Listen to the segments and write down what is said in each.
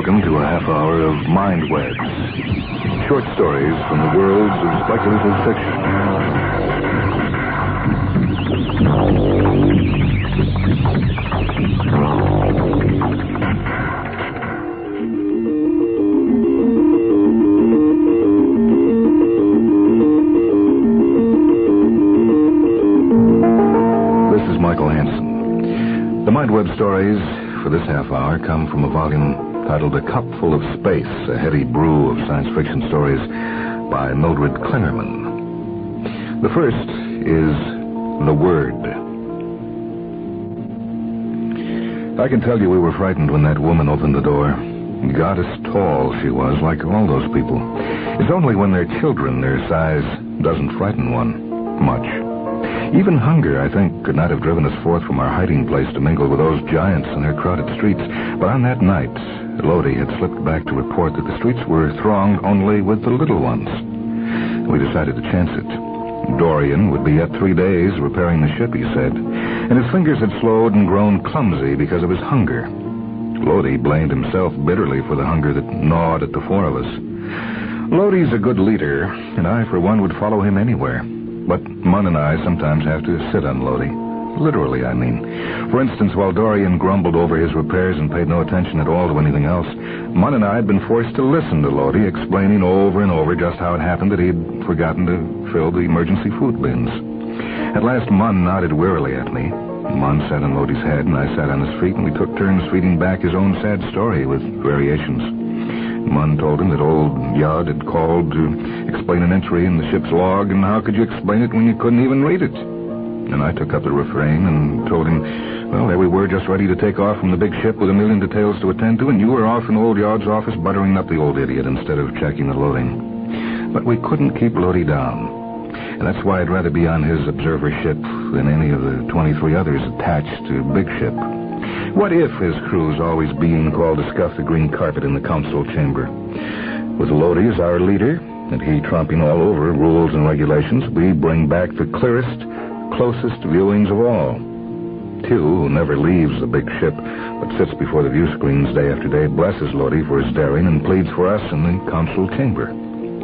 welcome to a half hour of Mind Webs. Short stories from the worlds of speculative fiction. This is Michael Hansen. The Mind Web stories for this half hour come from a volume titled A Cupful of Space, a heady brew of science fiction stories by Mildred Klingerman. The first is The Word. I can tell you we were frightened when that woman opened the door. Goddess tall she was, like all those people. It's only when they're children their size doesn't frighten one much. Even hunger, I think, could not have driven us forth from our hiding place to mingle with those giants in their crowded streets. But on that night, Lodi had slipped back to report that the streets were thronged only with the little ones. We decided to chance it. Dorian would be yet 3 days repairing the ship, he said, and his fingers had slowed and grown clumsy because of his hunger. Lodi blamed himself bitterly for the hunger that gnawed at the four of us. Lodi's a good leader, and I, for one, would follow him anywhere. But Mun and I sometimes have to sit on Lodi. Literally, I mean. For instance, while Dorian grumbled over his repairs and paid no attention at all to anything else, Mun and I had been forced to listen to Lodi explaining over and over just how it happened that he'd forgotten to fill the emergency food bins. At last, Mun nodded wearily at me. Mun sat on Lodi's head, and I sat on his feet, and we took turns feeding back his own sad story with variations. Mun told him that old Yod had called to explain an entry in the ship's log, and how could you explain it when you couldn't even read it? And I took up the refrain and told him, well, there we were just ready to take off from the big ship with a million details to attend to, and you were off in old Yod's office buttering up the old idiot instead of checking the loading. But we couldn't keep Lodi down, and that's why I'd rather be on his observer ship than any of the 23 others attached to Big Ship. What if his crew's always being called to scuff the green carpet in the council chamber? With Lodi as our leader, and he tromping all over rules and regulations, we bring back the clearest, closest viewings of all. Tew, who never leaves the big ship, but sits before the view screens day after day, blesses Lodi for his daring and pleads for us in the council chamber.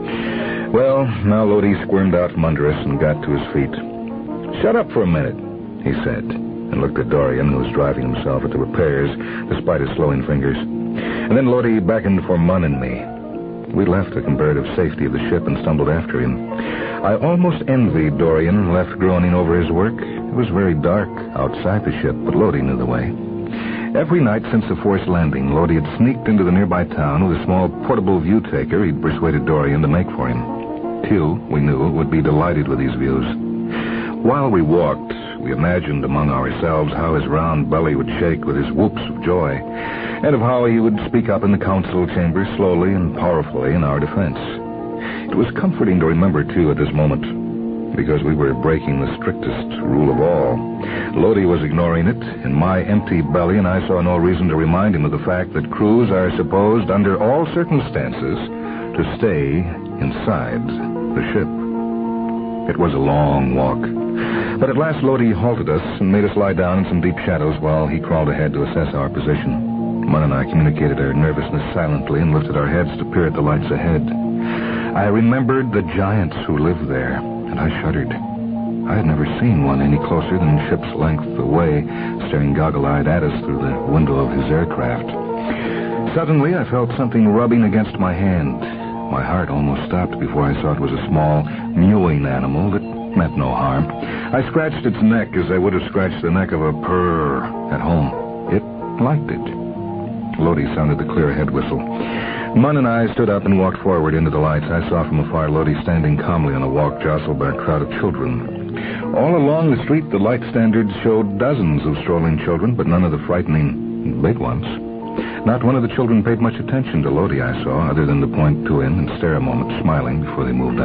Well, now Lodi squirmed out from under us and got to his feet. "Shut up for a minute," he said, and looked at Dorian, who was driving himself at the repairs, despite his slowing fingers. And then Lodi beckoned for Mun and me. We left the comparative safety of the ship and stumbled after him. I almost envied Dorian, left groaning over his work. It was very dark outside the ship, but Lodi knew the way. Every night since the forced landing, Lodi had sneaked into the nearby town with a small portable view taker he'd persuaded Dorian to make for him. Tew, we knew, would be delighted with these views. While we walked, we imagined among ourselves how his round belly would shake with his whoops of joy, and of how he would speak up in the council chamber slowly and powerfully in our defense. It was comforting to remember, too, at this moment, because we were breaking the strictest rule of all. Lodi was ignoring it, and my empty belly, and I saw no reason to remind him of the fact that crews are supposed, under all circumstances, to stay inside the ship. It was a long walk. But at last Lodi halted us and made us lie down in some deep shadows while he crawled ahead to assess our position. Mun and I communicated our nervousness silently and lifted our heads to peer at the lights ahead. I remembered the giants who lived there, and I shuddered. I had never seen one any closer than ship's length away, staring goggle-eyed at us through the window of his aircraft. Suddenly, I felt something rubbing against my hand. My heart almost stopped before I saw it was a small, mewing animal that meant no harm. I scratched its neck as I would have scratched the neck of a purr at home. It liked it. Lodi sounded the clear head whistle. Mun and I stood up and walked forward into the lights. I saw from afar Lodi standing calmly on a walk jostled by a crowd of children. All along the street, the light standards showed dozens of strolling children, but none of the frightening big ones. Not one of the children paid much attention to Lodi, I saw, other than to point to him and stare a moment, smiling, before they moved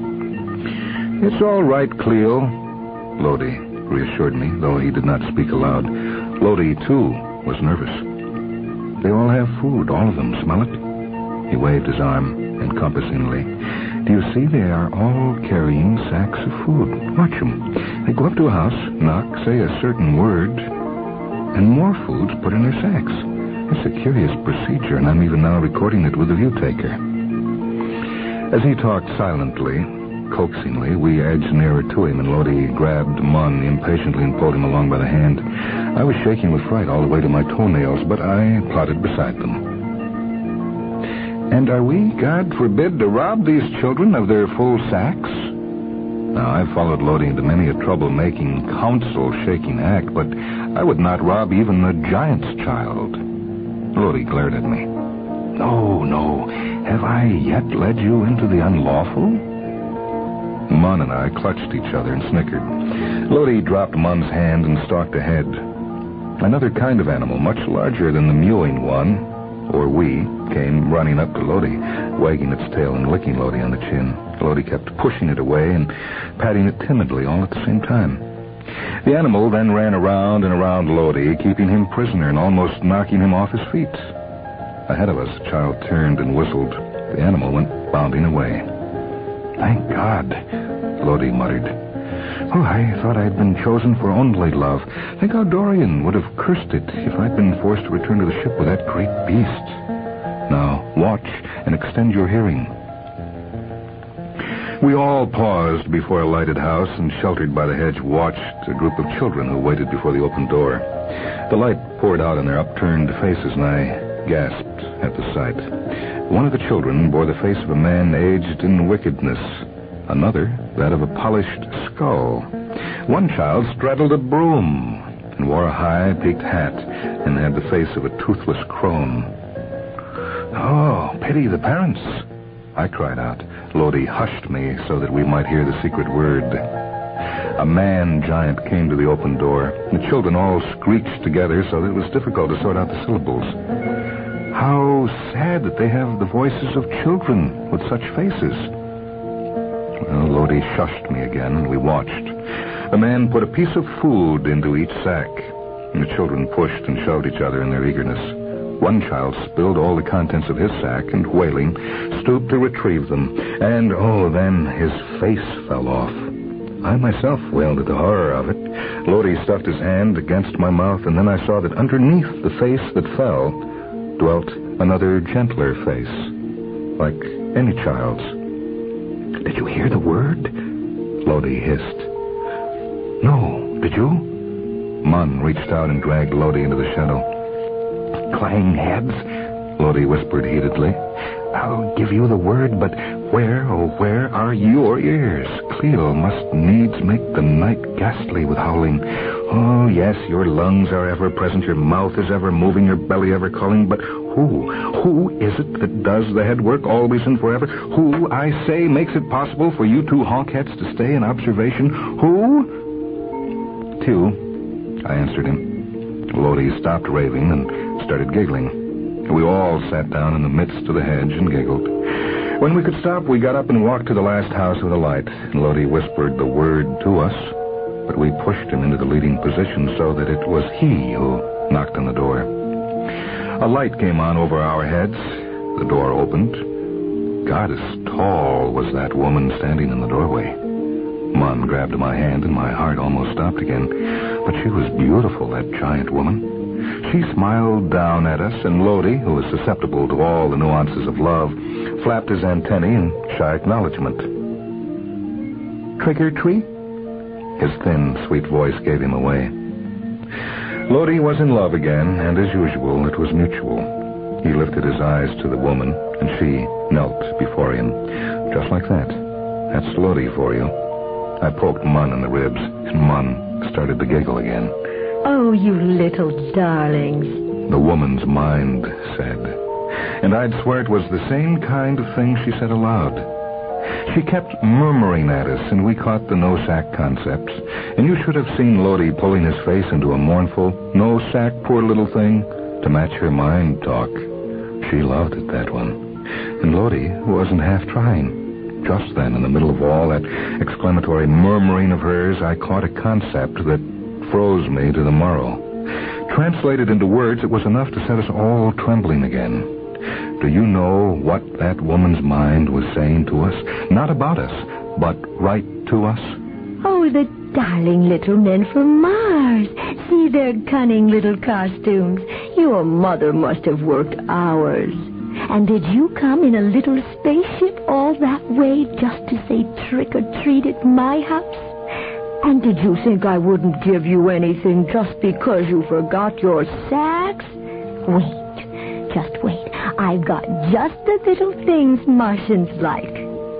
on. "It's all right, Cleo," Lodi reassured me, though he did not speak aloud. Lodi, too, was nervous. "They all have food, all of them. Smell it?" He waved his arm encompassingly. "Do you see they are all carrying sacks of food? Watch them. They go up to a house, knock, say a certain word, and more food's put in their sacks. It's a curious procedure, and I'm even now recording it with the view taker. As he talked silently, coaxingly, we edged nearer to him, and Lodi grabbed Munn impatiently and pulled him along by the hand. I was shaking with fright all the way to my toenails, but I plodded beside them. And are we, God forbid, to rob these children of their full sacks? Now, I've followed Lodi into many a trouble-making, counsel-shaking act, but I would not rob even a giant's child. Lodi glared at me. No. Have I yet led you into the unlawful? Munn and I clutched each other and snickered. Lodi dropped Munn's hand and stalked ahead. Another kind of animal, much larger than the mewing one, or we, came running up to Lodi, wagging its tail and licking Lodi on the chin. Lodi kept pushing it away and patting it timidly all at the same time. The animal then ran around and around Lodi, keeping him prisoner and almost knocking him off his feet. Ahead of us, the child turned and whistled. The animal went bounding away. Thank God, Lodi muttered. Oh, I thought I had been chosen for only love. Think how Dorian would have cursed it if I'd been forced to return to the ship with that great beast. Now, watch and extend your hearing. We all paused before a lighted house and, sheltered by the hedge, watched a group of children who waited before the open door. The light poured out on their upturned faces, and I gasped at the sight. One of the children bore the face of a man aged in wickedness. Another, that of a polished skull. One child straddled a broom and wore a high, peaked hat and had the face of a toothless crone. Oh, pity the parents, I cried out. Lodi hushed me so that we might hear the secret word. A man-giant came to the open door. The children all screeched together so that it was difficult to sort out the syllables. How sad that they have the voices of children with such faces. Well, Lodi shushed me again, and we watched. The man put a piece of food into each sack, and the children pushed and shoved each other in their eagerness. One child spilled all the contents of his sack and, wailing, stooped to retrieve them. And, then his face fell off. I myself wailed at the horror of it. Lodi stuffed his hand against my mouth, and then I saw that underneath the face that fell dwelt another gentler face, like any child's. Did you hear the word? Lodi hissed. No, did you? Munn reached out and dragged Lodi into the shadow. Clang heads, Lodi whispered heatedly. I'll give you the word, but where are your ears? Cleo must needs make the night ghastly with howling. Oh, yes, your lungs are ever present, your mouth is ever moving, your belly ever calling, but who is it that does the head work always and forever? Who, I say, makes it possible for you two honkheads to stay in observation? Who? Two, I answered him. Lodi stopped raving and started giggling. We all sat down in the midst of the hedge and giggled. When we could stop, we got up and walked to the last house with a light. Lodi whispered the word to us, but we pushed him into the leading position so that it was he who knocked on the door. A light came on over our heads. The door opened. Goddess tall was that woman standing in the doorway. Munn grabbed my hand, and my heart almost stopped again. But she was beautiful, that giant woman. She smiled down at us, and Lodi, who was susceptible to all the nuances of love, flapped his antennae in shy acknowledgement. Trigger tree? His thin, sweet voice gave him away. Lodi was in love again, and as usual, it was mutual. He lifted his eyes to the woman, and she knelt before him, just like that. That's Lodi for you. I poked Munn in the ribs, and Munn started to giggle again. Oh, you little darlings, the woman's mind said. And I'd swear it was the same kind of thing she said aloud. She kept murmuring at us, and we caught the no-sack concepts. And you should have seen Lodi pulling his face into a mournful, no-sack, poor little thing, to match her mind talk. She loved it, that one. And Lodi wasn't half trying. Just then, in the middle of all that exclamatory murmuring of hers, I caught a concept that froze me to the marrow. Translated into words, it was enough to set us all trembling again. Do you know what that woman's mind was saying to us? Not about us, but right to us? Oh, the darling little men from Mars. See their cunning little costumes. You Your mother must have worked hours. And did you come in a little spaceship all that way just to say trick-or-treat at my house? And did you think I wouldn't give you anything just because you forgot your sacks? Wait, just wait. I've got just the little things Martians like.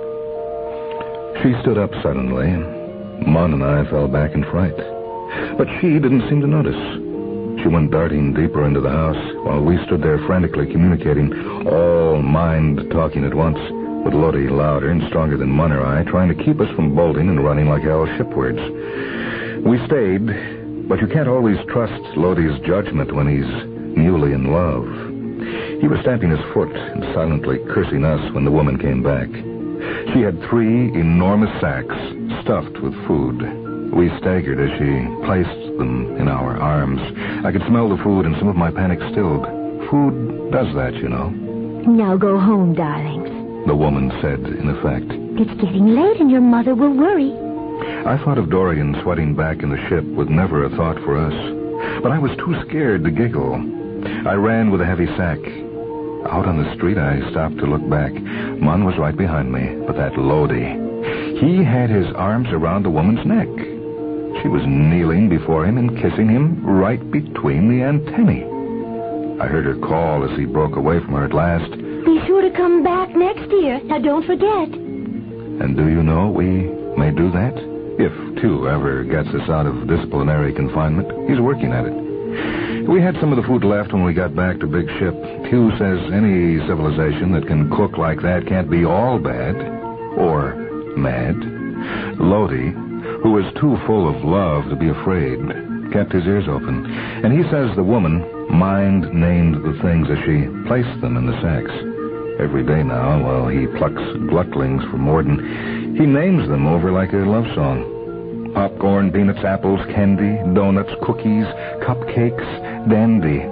She stood up suddenly. Mon and I fell back in fright. But she didn't seem to notice. She went darting deeper into the house while we stood there frantically communicating, all mind talking at once, with Lodi louder and stronger than Mon or I, trying to keep us from bolting and running like hell shipwards. We stayed, but you can't always trust Lodi's judgment when he's newly in love. He was stamping his foot and silently cursing us when the woman came back. She had 3 enormous sacks stuffed with food. We staggered as she placed them in our arms. I could smell the food and some of my panic stilled. Food does that, you know. Now go home, darlings. The woman said, in effect. It's getting late and your mother will worry. I thought of Dorian sweating back in the ship with never a thought for us. But I was too scared to giggle. I ran with a heavy sack. Out on the street, I stopped to look back. Mon was right behind me, but that Lodi. He had his arms around the woman's neck. She was kneeling before him and kissing him right between the antennae. I heard her call as he broke away from her at last. Be sure to come back next year. Now, don't forget. And do you know we may do that? If Tew ever gets us out of disciplinary confinement. He's working at it. We had some of the food left when we got back to Big Ship. Tew says any civilization that can cook like that can't be all bad. Or mad. Lodi, who was too full of love to be afraid, kept his ears open. And he says the woman mind-named the things as she placed them in the sacks. Every day now, while he plucks glucklings for Morden, he names them over like a love song. Popcorn, peanuts, apples, candy, donuts, cookies, cupcakes, dandy.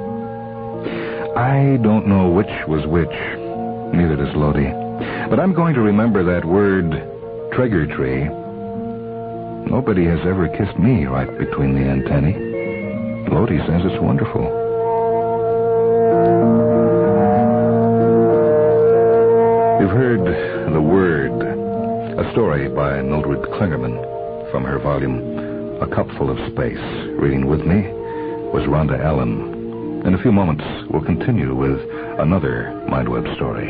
I don't know which was which. Neither does Lodi. But I'm going to remember that word, trigger tree. Nobody has ever kissed me right between the antennae. Lodi says it's wonderful. You've heard The Word, a story by Mildred Klingerman from her volume A Cupful of Space. Reading with me was Rhonda Allen. In a few moments, we'll continue with another Mindweb story.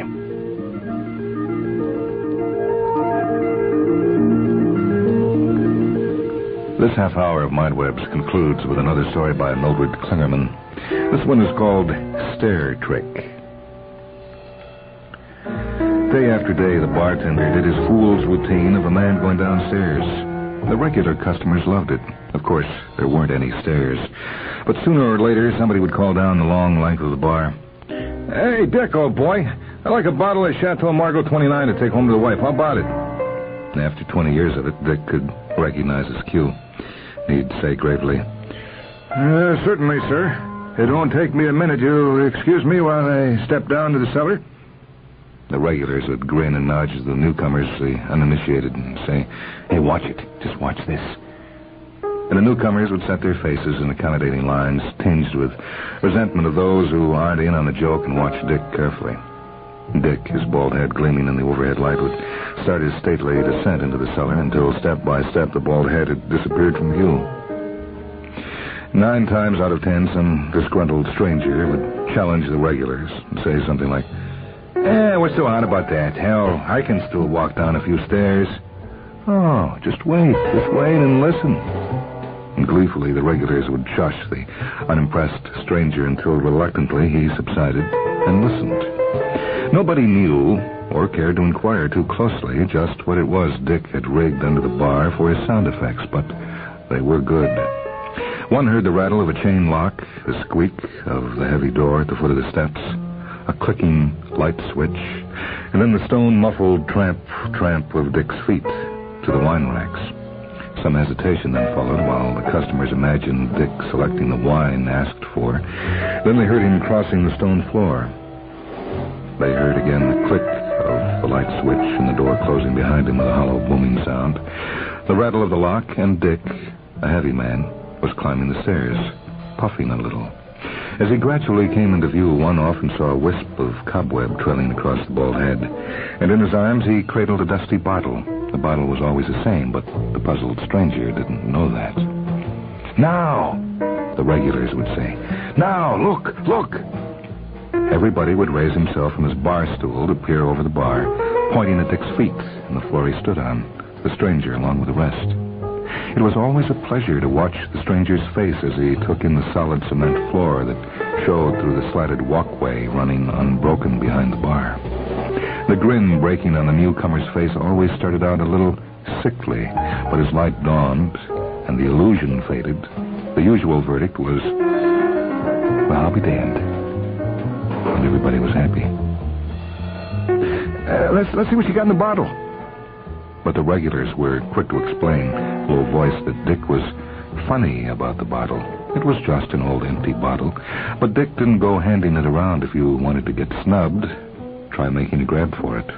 This half hour of Mindwebs concludes with another story by Mildred Klingerman. This one is called Stair Trick. Day after day, the bartender did his fool's routine of a man going downstairs. The regular customers loved it. Of course, there weren't any stairs. But sooner or later, somebody would call down the long length of the bar. Hey, Dick, old boy, I'd like a bottle of Chateau Margaux 29 to take home to the wife. How about it? After 20 years of it, Dick could recognize his cue. He'd say gravely, Certainly, sir. It won't take me a minute. You'll excuse me while I step down to the cellar? The regulars would grin and nudge the newcomers, the uninitiated, and say, Hey, watch it. Just watch this. And the newcomers would set their faces in accommodating lines, tinged with resentment of those who aren't in on the joke, and watch Dick carefully. Dick, his bald head gleaming in the overhead light, would start his stately descent into the cellar until step by step the bald head had disappeared from view. 9 times out of 10, some disgruntled stranger would challenge the regulars and say something like, what's so odd about that? Hell, I can still walk down a few stairs. Oh, just wait and listen. And gleefully, the regulars would shush the unimpressed stranger until reluctantly he subsided and listened. Nobody knew or cared to inquire too closely just what it was Dick had rigged under the bar for his sound effects, but they were good. One heard the rattle of a chain lock, the squeak of the heavy door at the foot of the steps, a clicking light switch, and then the stone-muffled tramp of Dick's feet to the wine racks. Some hesitation then followed while the customers imagined Dick selecting the wine asked for. Then they heard him crossing the stone floor. They heard again the click of the light switch and the door closing behind him with a hollow booming sound, the rattle of the lock, and Dick, a heavy man, was climbing the stairs, puffing a little. As he gradually came into view, one often saw a wisp of cobweb trailing across the bald head. And in his arms, he cradled a dusty bottle. The bottle was always the same, but the puzzled stranger didn't know that. "Now," the regulars would say. "Now, look, look." Everybody would raise himself from his bar stool to peer over the bar, pointing at Dick's feet and the floor he stood on, the stranger along with the rest. It was always a pleasure to watch the stranger's face as he took in the solid cement floor that showed through the slatted walkway running unbroken behind the bar. The grin breaking on the newcomer's face always started out a little sickly, but as light dawned and the illusion faded, the usual verdict was, "Well, I'll be damned." And everybody was happy. Let's see what you got in the bottle." But the regulars were quick to explain, low voice, that Dick was funny about the bottle. It was just an old empty bottle, but Dick didn't go handing it around. If you wanted to get snubbed, try making a grab for it.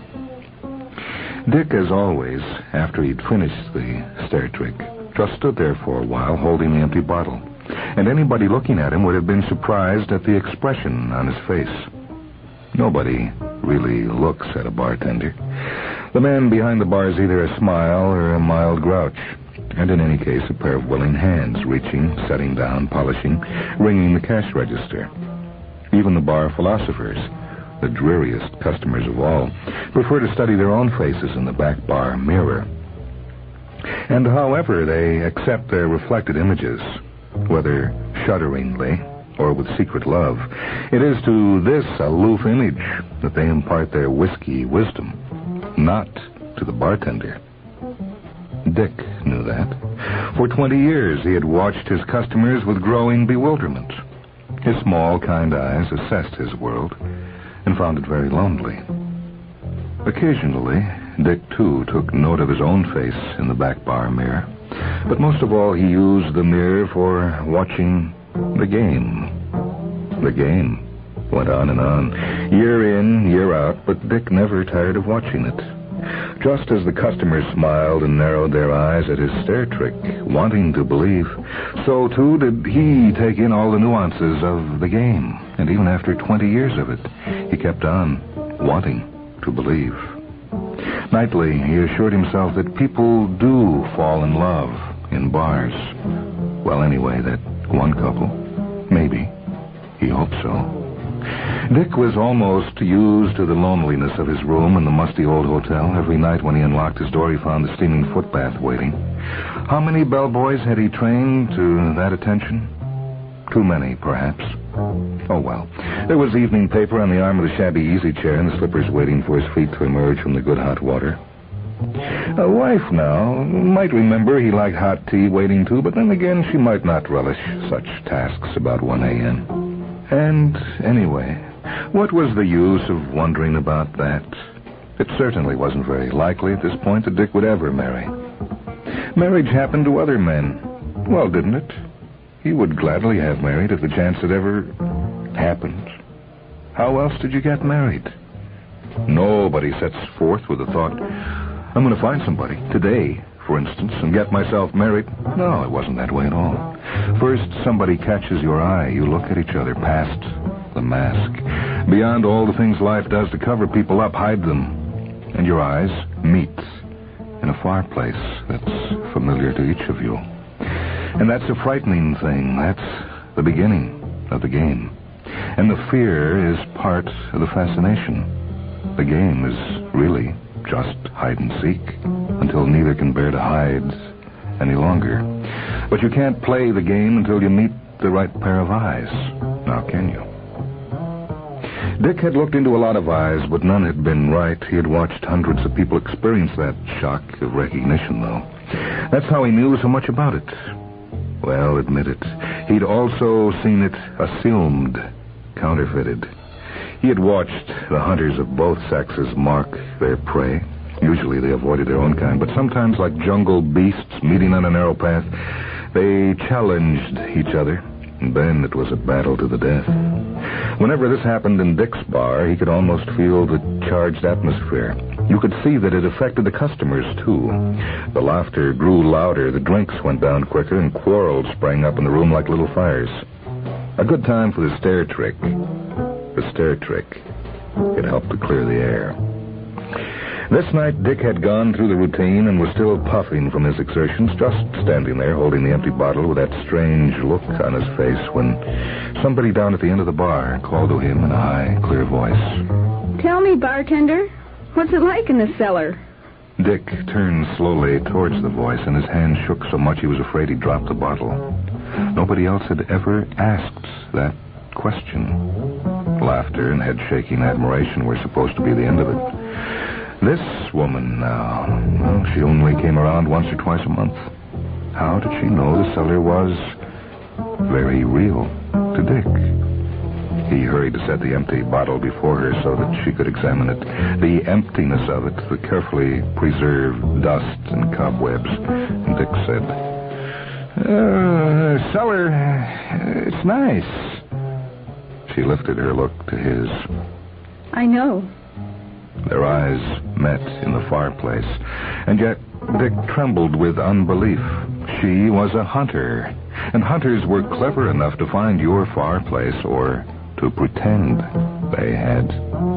Dick, as always, after he'd finished the stair trick, just stood there for a while holding the empty bottle. And anybody looking at him would have been surprised at the expression on his face. Nobody really looks at a bartender. The man behind the bar is either a smile or a mild grouch. And in any case, a pair of willing hands reaching, setting down, polishing, ringing the cash register. Even the bar philosophers, the dreariest customers of all, prefer to study their own faces in the back bar mirror. And however they accept their reflected images, whether shudderingly or with secret love, it is to this aloof image that they impart their whiskey wisdom, not to the bartender. Dick knew that. For 20 years he had watched his customers with growing bewilderment. His small, kind eyes assessed his world and found it very lonely. Occasionally, Dick, too, took note of his own face in the back bar mirror. But most of all, he used the mirror for watching the game. The game went on and on, year in, year out, but Dick never tired of watching it. Just as the customers smiled and narrowed their eyes at his stair trick, wanting to believe, so, too, did he take in all the nuances of the game. And even after 20 years of it, he kept on wanting to believe. Nightly, he assured himself that people do fall in love in bars. Well, anyway, that one couple. Maybe. He hoped so. Dick was almost used to the loneliness of his room in the musty old hotel. Every night when he unlocked his door, he found the steaming footbath waiting. How many bellboys had he trained to that attention? Too many, perhaps. Oh, well. There was evening paper on the arm of the shabby easy chair and the slippers waiting for his feet to emerge from the good hot water. A wife, now, might remember he liked hot tea waiting too, but then again, she might not relish such tasks about 1 a.m. And anyway, what was the use of wondering about that? It certainly wasn't very likely at this point that Dick would ever marry. Marriage happened to other men. Well, didn't it? He would gladly have married if the chance had ever happened. How else did you get married? Nobody sets forth with the thought, I'm going to find somebody today, for instance, and get myself married. No, it wasn't that way at all. First, somebody catches your eye. You look at each other past the mask. Beyond all the things life does to cover people up, hide them. And your eyes meet in a far place that's familiar to each of you. And that's a frightening thing. That's the beginning of the game. And the fear is part of the fascination. The game is really just hide and seek until neither can bear to hide any longer. But you can't play the game until you meet the right pair of eyes. Now, can you? Dick had looked into a lot of eyes, but none had been right. He had watched hundreds of people experience that shock of recognition, though. That's how he knew so much about it. Well, admit it. He'd also seen it assumed, counterfeited. He had watched the hunters of both sexes mark their prey. Usually they avoided their own kind, but sometimes, like jungle beasts meeting on a narrow path, they challenged each other, and then it was a battle to the death. Whenever this happened in Dick's bar, he could almost feel the charged atmosphere. You could see that it affected the customers, too. The laughter grew louder, the drinks went down quicker, and quarrels sprang up in the room like little fires. A good time for the stair trick. The stair trick. It helped to clear the air. This night, Dick had gone through the routine and was still puffing from his exertions, just standing there holding the empty bottle with that strange look on his face when somebody down at the end of the bar called to him in a high, clear voice. Tell me, bartender, what's it like in the cellar? Dick turned slowly towards the voice, and his hand shook so much he was afraid he'd drop the bottle. Nobody else had ever asked that question. Laughter and head-shaking admiration were supposed to be the end of it. This woman now, well, she only came around once or twice a month. How did she know the cellar was very real to Dick? He hurried to set the empty bottle before her so that she could examine it. The emptiness of it, the carefully preserved dust and cobwebs. And Dick said, cellar, it's nice. She lifted her look to his. I know. Their eyes met in the fireplace, and yet Dick trembled with unbelief. She was a hunter, and hunters were clever enough to find your fireplace, or to pretend they had.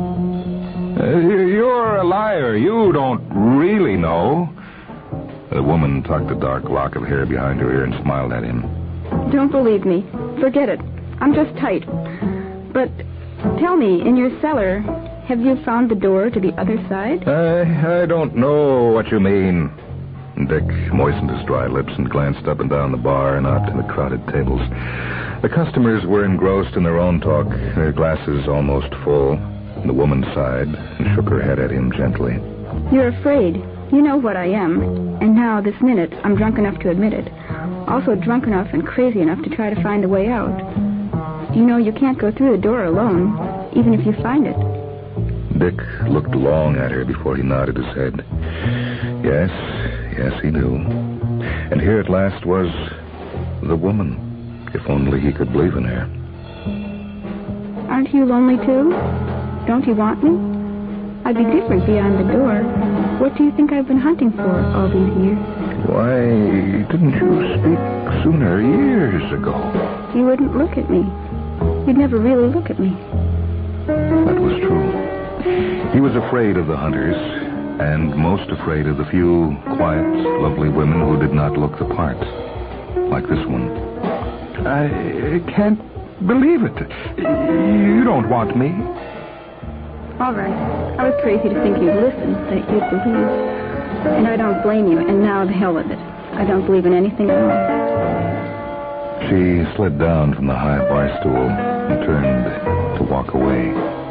You're a liar. You don't really know. The woman tucked a dark lock of hair behind her ear and smiled at him. Don't believe me. Forget it. I'm just tight. But tell me, in your cellar, have you found the door to the other side? I don't know what you mean. Dick moistened his dry lips and glanced up and down the bar and out to the crowded tables. The customers were engrossed in their own talk, their glasses almost full. The woman sighed and shook her head at him gently. You're afraid. You know what I am. And now, this minute, I'm drunk enough to admit it. Also drunk enough and crazy enough to try to find a way out. You know you can't go through the door alone, even if you find it. Dick looked long at her before he nodded his head. Yes, he knew. And here at last was the woman, if only he could believe in her. Aren't you lonely, too? Don't you want me? I'd be different beyond the door. What do you think I've been hunting for all these years? Why didn't you speak sooner, years ago? You wouldn't look at me. You'd never really look at me. That was true. He was afraid of the hunters, and most afraid of the few quiet, lovely women who did not look the part, like this one. I can't believe it. You don't want me? All right. I was crazy to think you'd listen, that you'd believe. And I don't blame you, and now the hell with it. I don't believe in anything at all. She slid down from the high bar stool and turned to walk away.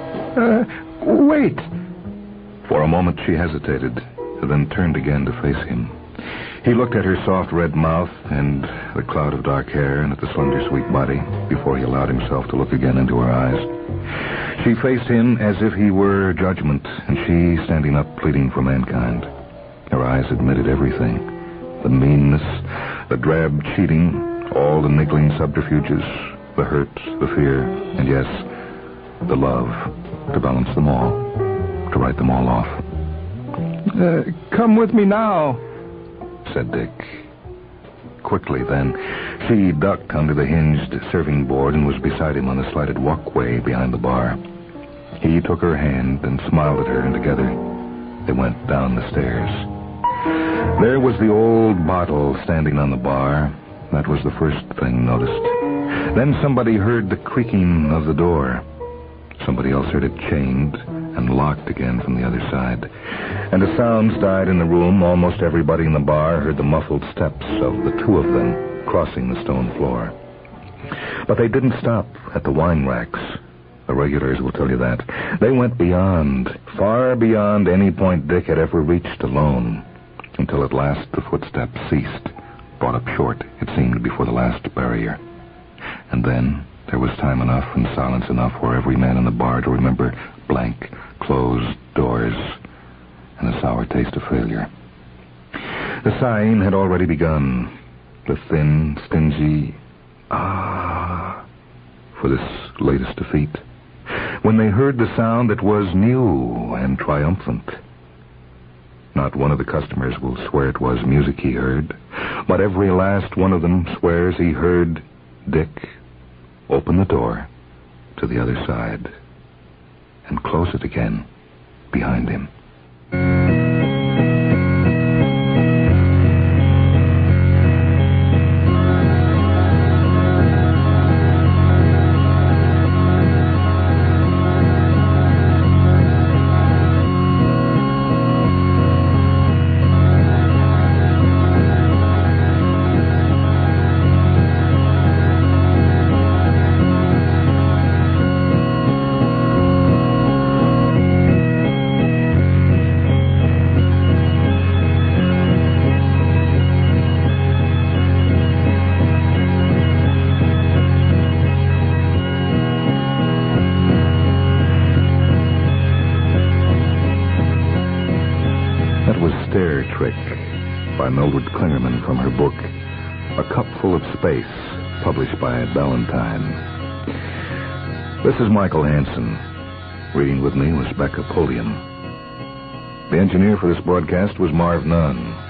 Wait. For a moment she hesitated, then turned again to face him. He looked at her soft red mouth and the cloud of dark hair and at the slender, sweet body before he allowed himself to look again into her eyes. She faced him as if he were judgment, and she standing up pleading for mankind. Her eyes admitted everything. The meanness, the drab cheating, all the niggling subterfuges, the hurt, the fear, and yes, the love, to balance them all, to write them all off. Come with me now, said Dick. Quickly, then, she ducked under the hinged serving board and was beside him on the slighted walkway behind the bar. He took her hand and smiled at her, and together they went down the stairs. There was the old bottle standing on the bar. That was the first thing noticed. Then somebody heard the creaking of the door. Somebody else heard it chained and locked again from the other side. And the sounds died in the room. Almost everybody in the bar heard the muffled steps of the two of them crossing the stone floor. But they didn't stop at the wine racks. The regulars will tell you that. They went beyond, far beyond any point Dick had ever reached alone, until at last the footsteps ceased, brought up short, it seemed, before the last barrier. And then there was time enough and silence enough for every man in the bar to remember blank, closed doors and a sour taste of failure. The sighing had already begun. The thin, stingy for this latest defeat. When they heard the sound that was new and triumphant. Not one of the customers will swear it was music he heard, but every last one of them swears he heard Dick open the the door to the other side and close it again behind him. That was Stair Trick by Mildred Klingerman from her book, A Cup Full of Space, published by Ballantine. This is Michael Hansen. Reading with me was Becca Pulliam. The engineer for this broadcast was Marv Nunn.